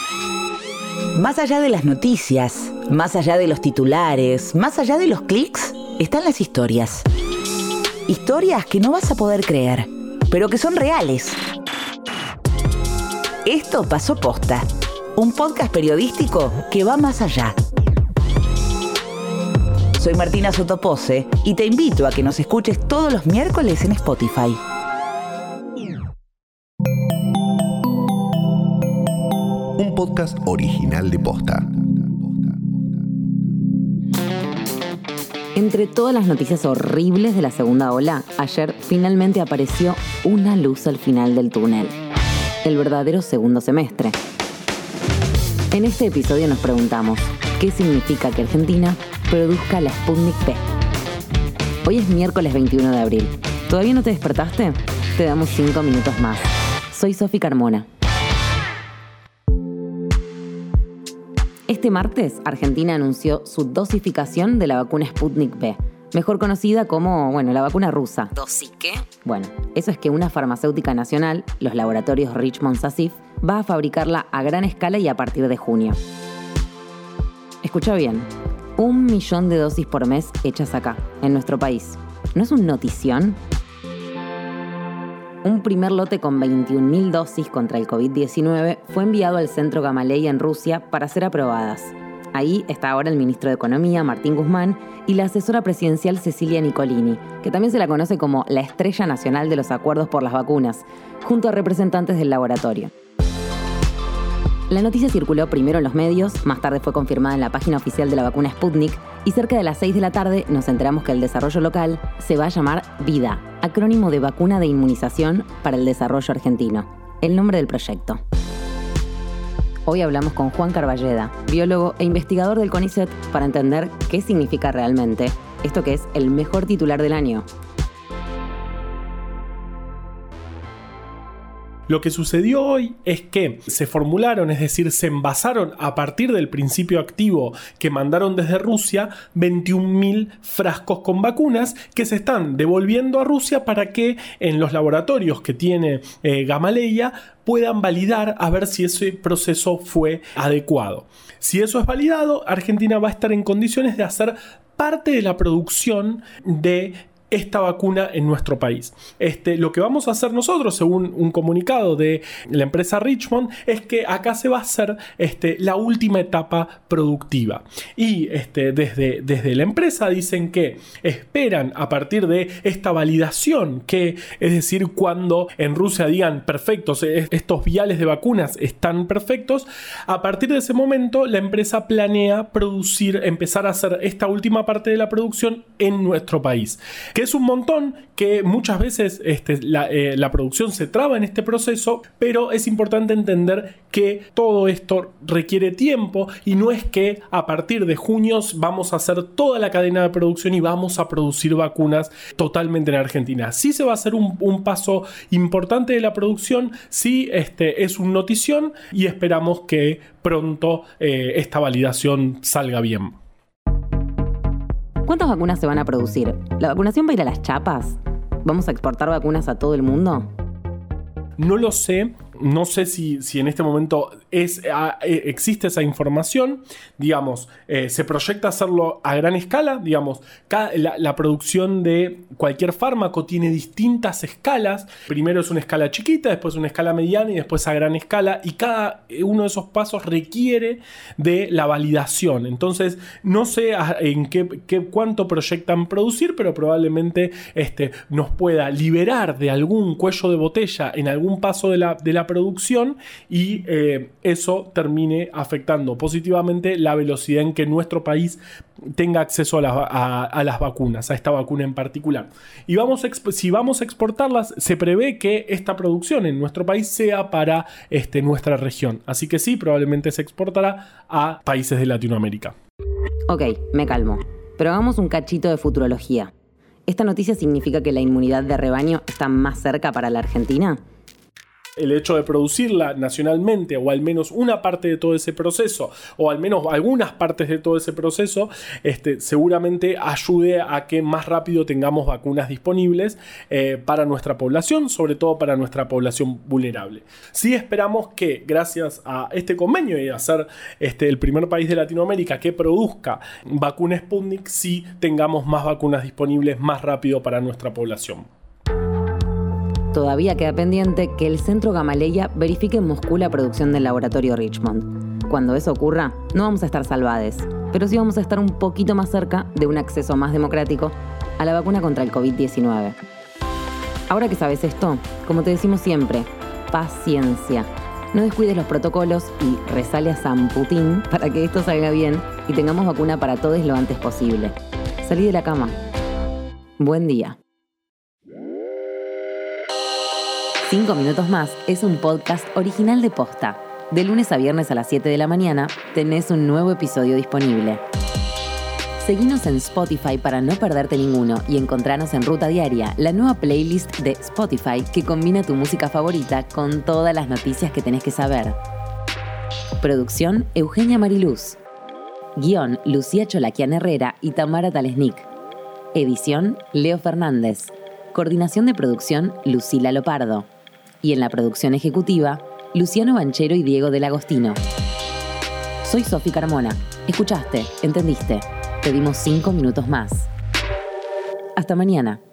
Más allá de las noticias, más allá de los titulares, más allá de los clics, están las historias. Historias que no vas a poder creer, pero que son reales. Esto pasó posta. Un podcast periodístico que va más allá. Soy Martina Sotopose y te invito a que nos escuches todos los miércoles en Spotify. Un podcast original de Posta. Entre todas las noticias horribles de la segunda ola, ayer finalmente apareció una luz al final del túnel. El verdadero segundo semestre. En este episodio nos preguntamos, ¿qué significa que Argentina produzca la Sputnik V? Hoy es miércoles 21 de abril. ¿Todavía no te despertaste? Te damos 5 minutos más. Soy Sofi Carmona. Este martes, Argentina anunció su dosificación de la vacuna Sputnik V, mejor conocida como, la vacuna rusa. ¿Dosi qué? Bueno, eso es que una farmacéutica nacional, los laboratorios Richmond Sasif, va a fabricarla a gran escala y a partir de junio. Escucha bien, 1 millón de dosis por mes hechas acá, en nuestro país. ¿No es un notición? Un primer lote con 21.000 dosis contra el COVID-19 fue enviado al centro Gamaleya en Rusia para ser aprobadas. Ahí está ahora el ministro de Economía, Martín Guzmán, y la asesora presidencial Cecilia Nicolini, que también se la conoce como la estrella nacional de los acuerdos por las vacunas, junto a representantes del laboratorio. La noticia circuló primero en los medios, más tarde fue confirmada en la página oficial de la vacuna Sputnik, y cerca de las 6 de la tarde nos enteramos que el desarrollo local se va a llamar VIDA, acrónimo de Vacuna de Inmunización para el Desarrollo Argentino, el nombre del proyecto. Hoy hablamos con Juan Carballeda, biólogo e investigador del CONICET, para entender qué significa realmente esto que es el mejor titular del año. Lo que sucedió hoy es que se formularon, es decir, se envasaron a partir del principio activo que mandaron desde Rusia 21.000 frascos con vacunas que se están devolviendo a Rusia para que en los laboratorios que tiene Gamaleya puedan validar a ver si ese proceso fue adecuado. Si eso es validado, Argentina va a estar en condiciones de hacer parte de la producción de esta vacuna en nuestro país. Lo que vamos a hacer nosotros, según un comunicado de la empresa Richmond, es que acá se va a hacer la última etapa productiva. Y desde la empresa dicen que esperan a partir de esta validación, que es decir, cuando en Rusia digan perfectos, estos viales de vacunas están perfectos, a partir de ese momento la empresa planea empezar a hacer esta última parte de la producción en nuestro país. Que es un montón, que muchas veces la producción se traba en este proceso, pero es importante entender que todo esto requiere tiempo y no es que a partir de junio vamos a hacer toda la cadena de producción y vamos a producir vacunas totalmente en Argentina. Sí se va a hacer un paso importante de la producción, sí es un notición y esperamos que pronto esta validación salga bien. ¿Cuántas vacunas se van a producir? ¿La vacunación va a ir a las chapas? ¿Vamos a exportar vacunas a todo el mundo? No lo sé. No sé si en este momento existe esa información. Digamos, se proyecta hacerlo a gran escala. Digamos, la producción de cualquier fármaco tiene distintas escalas. Primero es una escala chiquita, después una escala mediana y después a gran escala. Y cada uno de esos pasos requiere de la validación. Entonces, no sé en cuánto proyectan producir, pero probablemente nos pueda liberar de algún cuello de botella en algún paso de la producción y eso termine afectando positivamente la velocidad en que nuestro país tenga acceso a las vacunas, a esta vacuna en particular. Y si vamos a exportarlas, se prevé que esta producción en nuestro país sea para nuestra región. Así que sí, probablemente se exportará a países de Latinoamérica. Ok, me calmo. Pero hagamos un cachito de futurología. ¿Esta noticia significa que la inmunidad de rebaño está más cerca para la Argentina? El hecho de producirla nacionalmente, o al menos una parte de todo ese proceso, o al menos algunas partes de todo ese proceso, seguramente ayude a que más rápido tengamos vacunas disponibles para nuestra población, sobre todo para nuestra población vulnerable. Sí esperamos que gracias a este convenio y a ser el primer país de Latinoamérica que produzca vacuna Sputnik, sí tengamos más vacunas disponibles más rápido para nuestra población. Todavía queda pendiente que el Centro Gamaleya verifique en Moscú la producción del laboratorio Richmond. Cuando eso ocurra, no vamos a estar salvades, pero sí vamos a estar un poquito más cerca de un acceso más democrático a la vacuna contra el COVID-19. Ahora que sabes esto, como te decimos siempre, paciencia. No descuides los protocolos y rezale a San Putin para que esto salga bien y tengamos vacuna para todos lo antes posible. Salí de la cama. Buen día. 5 minutos más es un podcast original de Posta. De lunes a viernes a las 7 de la mañana tenés un nuevo episodio disponible. Seguinos en Spotify para no perderte ninguno y encontranos en Ruta Diaria, la nueva playlist de Spotify que combina tu música favorita con todas las noticias que tenés que saber. Producción Eugenia Mariluz. Guión Lucía Cholaquian Herrera y Tamara Talesnik. Edición Leo Fernández. Coordinación de producción Lucila Lopardo. Y en la producción ejecutiva, Luciano Banchero y Diego del Agostino. Soy Sofi Carmona. Escuchaste, entendiste. Te dimos 5 minutos más. Hasta mañana.